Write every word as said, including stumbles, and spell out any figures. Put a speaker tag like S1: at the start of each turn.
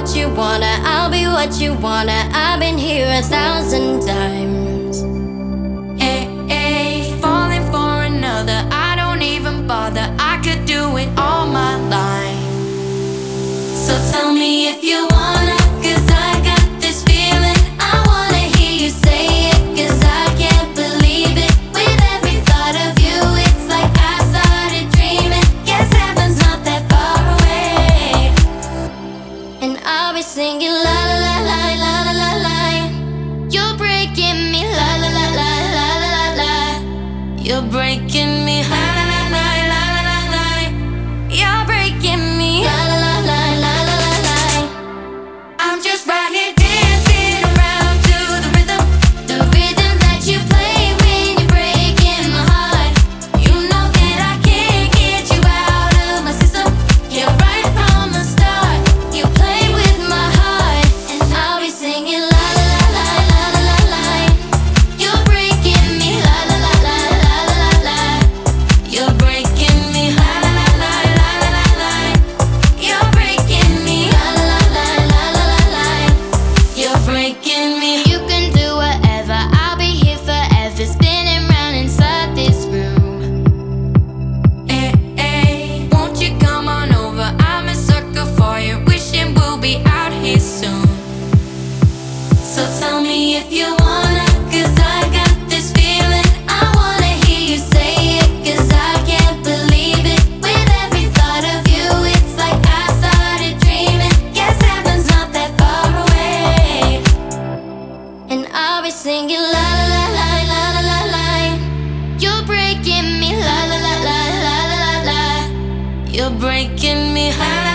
S1: what you wanna, I'll be what you wanna. I've been here a thousand times.
S2: Hey, hey, falling for another, I don't even bother. I could do it all my life. So tell me if you wanna, 'cause I got this feeling. I wanna hear you say it, 'cause I can't believe it. With every thought of you, it's like I started dreaming. Guess heaven's not that far away.
S1: And I'll be singing la la la la la la la la. You're breaking me la la la la la la la la.
S2: You're breaking me, la la la la la la la la. You're breaking me,
S1: La la la la la la la la.
S2: I'm just right here dancing around to the rhythm.
S1: The rhythm that you play when you're breaking my heart.
S2: You know that I can't get you out of my system.
S1: Yeah, right from the start, you play with my heart. And I'll be singing la la la la la la la la. You're breaking me la la la la la la la la.
S2: You're breaking me, la la la la la la la la. You're breaking me,
S1: La la la la la la la la.
S2: you're breaking me.
S1: You can do whatever, I'll be here forever, spinning round inside this room.
S2: Hey, hey, won't you come on over? I'm a sucker for you, wishing we'll be out here soon. So tell me if you wanna, 'cause I got this feeling.
S1: I wanna hear you say it, 'cause I can't believe it. With every thought of you, it's like I started dreaming.
S2: Guess heaven's not that far away.
S1: And I'll be singing la la la la la la la la. You're breaking me la la la la la la la la.
S2: You're breaking me, la la